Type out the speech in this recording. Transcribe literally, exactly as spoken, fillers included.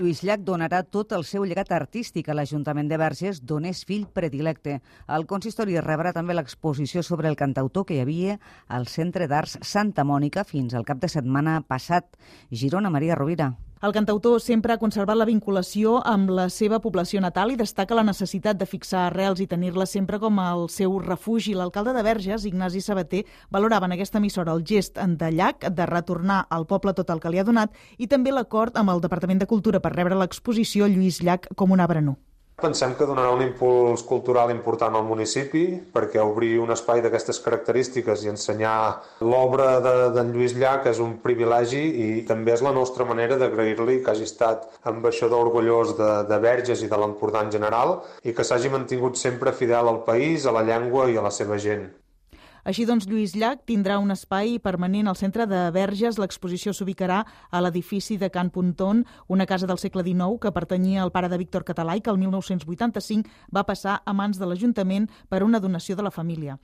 Lluís Llach donarà tot el seu llegat artístic a l'Ajuntament de Verges, d'on és fill predilecte. El consistori rebrà també l'exposició sobre el cantautor que hi havia al Centre d'Arts Santa Mònica fins al cap de setmana passat. Girona, Maria Rovira. El cantautor sempre ha conservat la vinculació amb la seva població natal i destaca la necessitat de fixar arrels i tenir-la sempre com el seu refugi. L'alcalde de Verges, Ignasi Sabater, valorava en aquesta emissora el gest de Llach de retornar al poble tot el que li ha donat i també l'acord amb el Departament de Cultura per rebre l'exposició Lluís Llach com un arbre nu. Pensem que donarà un impuls cultural important al municipi perquè obrir un espai d'aquestes característiques i ensenyar l'obra d'en de, Lluís Llach és un privilegi i també és la nostra manera d'agrair-li que hagi estat ambaixador orgullós de, de Verges i de l'Empordà en general i que s'hagi mantingut sempre fidel al país, a la llengua i a la seva gent. Així doncs, Lluís Llach tindrà un espai permanent al centre de Verges. L'exposició s'ubicarà a l'edifici de Can Pontón, una casa del segle dinou que pertanyia al pare de Víctor Català i que el mil nou-cents vuitanta-cinc va passar a mans de l'Ajuntament per una donació de la família.